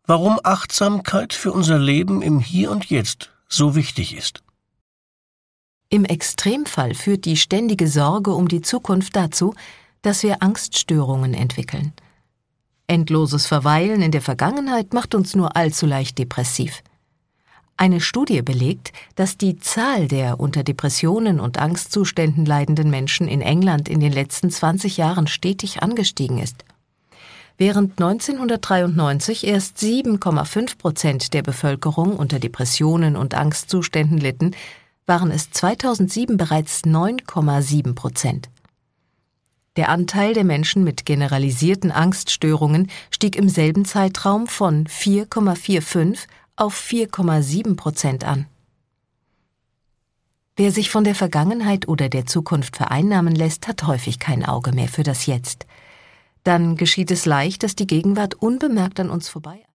warum Achtsamkeit für unser Leben im Hier und Jetzt so wichtig ist. Im Extremfall führt die ständige Sorge um die Zukunft dazu, dass wir Angststörungen entwickeln. Endloses Verweilen in der Vergangenheit macht uns nur allzu leicht depressiv. Eine Studie belegt, dass die Zahl der unter Depressionen und Angstzuständen leidenden Menschen in England in den letzten 20 Jahren stetig angestiegen ist. Während 1993 erst 7,5% der Bevölkerung unter Depressionen und Angstzuständen litten, waren es 2007 bereits 9,7%. Der Anteil der Menschen mit generalisierten Angststörungen stieg im selben Zeitraum von 4,45 auf 4,7% an. Wer sich von der Vergangenheit oder der Zukunft vereinnahmen lässt, hat häufig kein Auge mehr für das Jetzt. Dann geschieht es leicht, dass die Gegenwart unbemerkt an uns vorbei